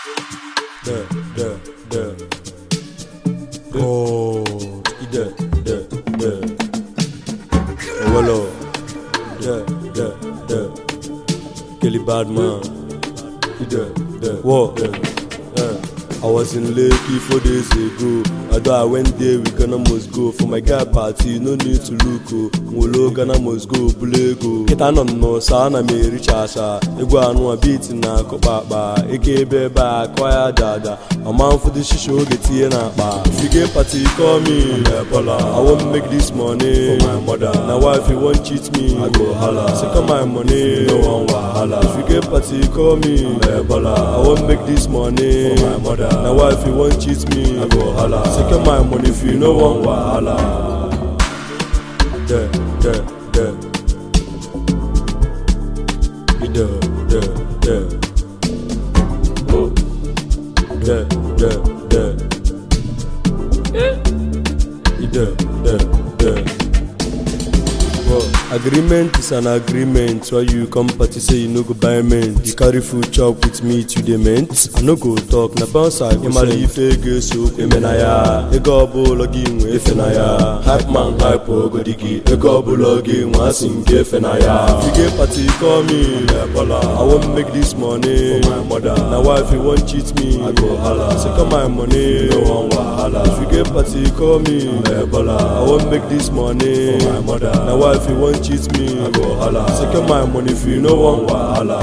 Kelly Badman. What? I was in Lekki 4 days ago. Although I went there, we gonna must go. For my guy party, no need to look. Molo gonna must go, bulego. Kita no sana me richasa. Iguanu a beat na kopapa. Eke beba, kwaya dada. A man for the shisho get here na ba. If you get party, call me. I won't make this money for my mother. Now wife you won't cheat me, I go holla. Second my money, no one wahala. If you get party, call me. I won't make this money for my mother. Now wife you won't cheat me, I go holla. Second my money if you no one wahala. Agreement is an agreement. Why you come party say you no go buy mint? You carry food chop with me to the mint. I no go talk na bounce I go say ifege so emenaya. Ego bologi nwe efenaya. Hype man hype go digi. Ego bologi nwa singe efenaya. If you get party call me. I won't make this money for my mother. Now wife you won't cheat me, I go holla. Second my money, no one wahala. If you get party call me. I won't make this money for my mother. Now wife you won't cheat me, I go holla. Second my money if you no one wahala.